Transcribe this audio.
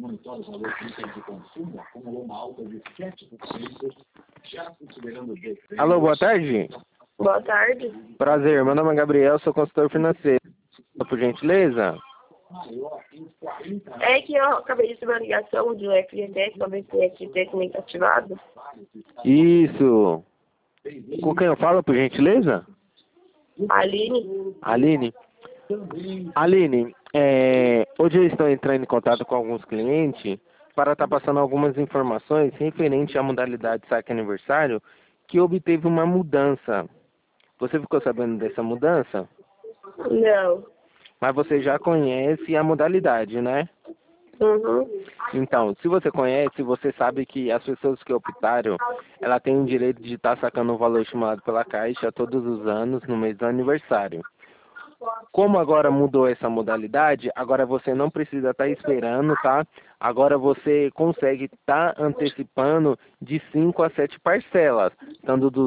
monitora os valores de itens de consumo acumulou uma alta de 7%, já considerando o defeito. Alô, boa tarde. Boa tarde. Prazer, meu nome é Gabriel, sou consultor financeiro. Por gentileza? É que eu acabei de receber uma ligação de um FGTS para ver se é FGTS ativado. Isso. Com quem eu falo, por gentileza? Aline. Aline? Aline, hoje eu estou entrando em contato com alguns clientes para estar passando algumas informações referente à modalidade saque aniversário que obteve uma mudança. Você ficou sabendo dessa mudança? Não. Mas você já conhece a modalidade, né? Uhum. Então, se você conhece, você sabe que as pessoas que optaram, ela tem o direito de estar sacando o valor estimado pela Caixa todos os anos no mês do aniversário. Como agora mudou essa modalidade, agora você não precisa estar esperando, tá? Agora você consegue estar antecipando de 5 a 7 parcelas, tanto dos